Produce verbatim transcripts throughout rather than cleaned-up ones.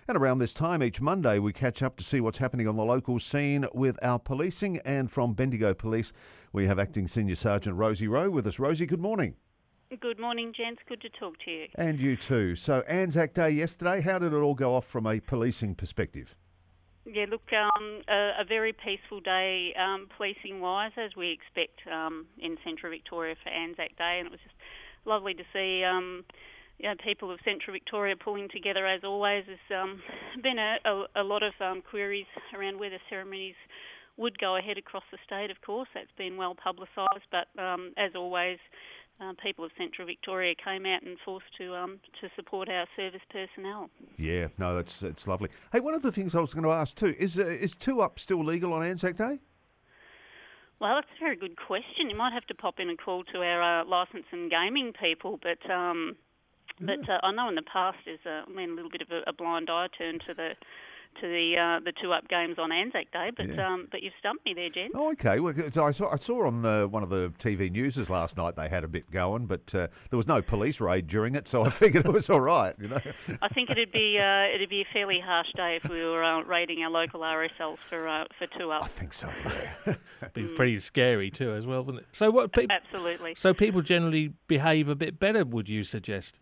And around this time each Monday, we catch up to see what's happening on the local scene with our policing. And from Bendigo Police, we have Acting Senior Sergeant Rosie Rowe with us. Rosie, good morning. Good morning, gents. Good to talk to you. And you too. So Anzac Day yesterday, how did it all go off from a policing perspective? Yeah, look, um, a, a very peaceful day um, policing-wise, as we expect um, in Central Victoria for Anzac Day, and it was just lovely to see um, you know, people of Central Victoria pulling together as always. There's um, been a, a, a lot of um, queries around whether ceremonies would go ahead across the state, of course. That's been well publicised, but um, as always, Uh, people of Central Victoria came out and forced to um, to support our service personnel. Yeah, no, that's that's lovely. Hey, one of the things I was going to ask too, is uh, is two-up still legal on Anzac Day? Well, that's a very good question. You might have to pop in and call to our uh, licence and gaming people, but um, but uh, I know in the past there's uh, I mean, a little bit of a, a blind eye turned to the to the uh, the two-up games on Anzac Day, but Yeah. um, but you've stumped me there, Jen. Oh, okay. Well, so I saw I saw on the, one of the T V newses last night they had a bit going, but uh, there was no police raid during it, so I figured it was all right. You know, I think it'd be uh, it'd be a fairly harsh day if we were uh, raiding our local R S Ls for uh, for two-up. I think so. Yeah. It'd be pretty scary too, as well, wouldn't it? So what? Pe- Absolutely. So people generally behave a bit better, would you suggest?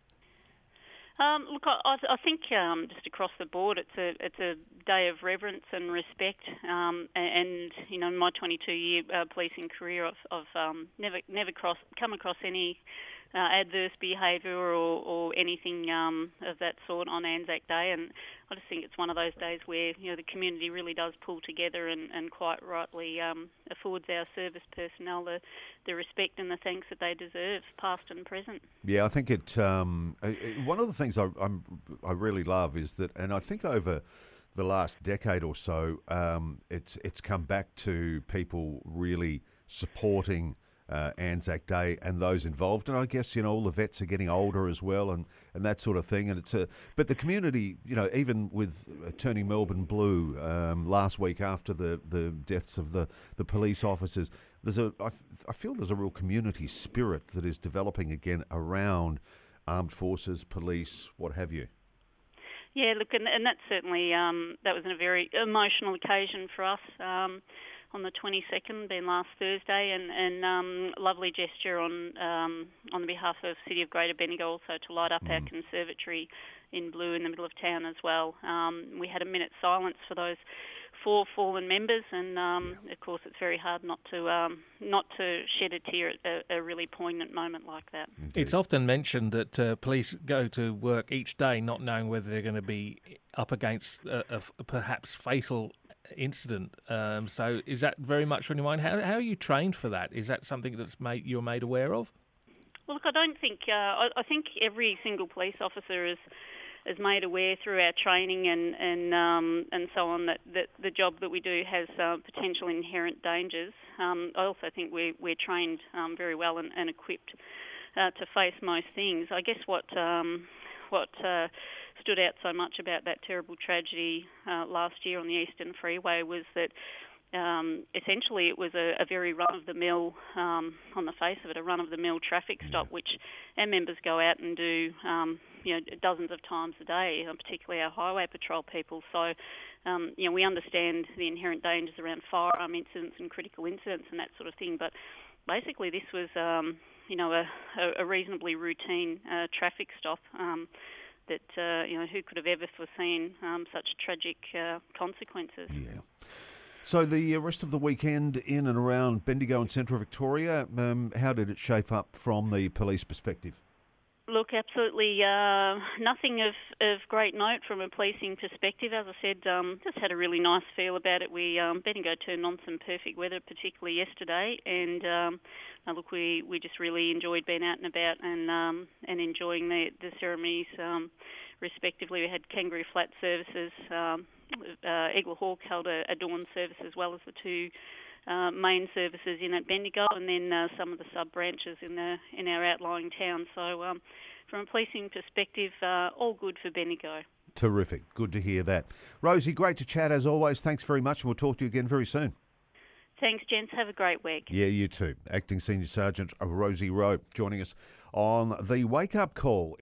Um, look, I, I think um, just across the board, it's a it's a day of reverence and respect. Um, and you know, in my twenty-two year uh, policing career, I've, I've um, never never cross, come across any uh, adverse behaviour or, or anything um, of that sort on Anzac Day. And I just think it's one of those days where you know the community really does pull together and, and quite rightly um, affords our service personnel the, the respect and the thanks that they deserve, past and present. Yeah, I think it. Um, one of the things I I'm, I really love is that, and I think over the last decade or so, um, it's it's come back to people really supporting uh, Anzac Day and those involved. And I guess, you know, all the vets are getting older as well, and, and that sort of thing. And it's a but the community, you know, even with uh, turning Melbourne blue um, last week after the, the deaths of the, the police officers, there's a I, f- I feel there's a real community spirit that is developing again around armed forces, police, what have you. Yeah, look, and, and that's certainly, um, that was a very emotional occasion for us um, on the twenty-second, being last Thursday, and, and um, lovely gesture on um, on the behalf of City of Greater Bendigo also to light up mm. our conservatory in blue in the middle of town as well. Um, we had a minute's silence for those four fallen members, and um, yeah. of course it's very hard not to um, not to shed a tear at a, a really poignant moment like that. Indeed. It's often mentioned that uh, police go to work each day not knowing whether they're going to be up against a, a, a perhaps fatal incident. Um, so is that very much on your mind? How, how are you trained for that? Is that something that's made you're made aware of? Well, look, I don't think uh, I, I think every single police officer is. is made aware through our training and and um, and so on that, that the job that we do has uh, potential inherent dangers. Um, I also think we're, we're trained um, very well and, and equipped uh, to face most things. I guess what um, what uh, stood out so much about that terrible tragedy uh, last year on the Eastern Freeway was that Um, essentially, it was a, a very run-of-the-mill, um, on the face of it, a run-of-the-mill traffic stop, which our members go out and do, um, you know, dozens of times a day, uh, particularly our highway patrol people. So, um, you know, we understand the inherent dangers around firearm incidents and critical incidents and that sort of thing. But basically, this was, um, you know, a, a reasonably routine uh, traffic stop. Um, that, uh, you know, who could have ever foreseen um, such tragic uh, consequences? Yeah. So the rest of the weekend in and around Bendigo and Central Victoria, um, how did it shape up from the police perspective? Look, absolutely uh, nothing of, of great note from a policing perspective. As I said, um, just had a really nice feel about it. We um, Bendigo turned on some perfect weather, particularly yesterday, and um, now look, we, we just really enjoyed being out and about and um, and enjoying the, the ceremonies. Um, respectively, we had Kangaroo Flat services. Um, uh, Eagle Hawk held a, a dawn service as well as the two Uh, main services in at Bendigo, and then uh, some of the sub-branches in the in our outlying towns. So um, from a policing perspective, uh, all good for Bendigo. Terrific. Good to hear that. Rosie, great to chat as always. Thanks very much, and we'll talk to you again very soon. Thanks, gents. Have a great week. Yeah, you too. Acting Senior Sergeant Rosie Rowe joining us on the Wake Up Call.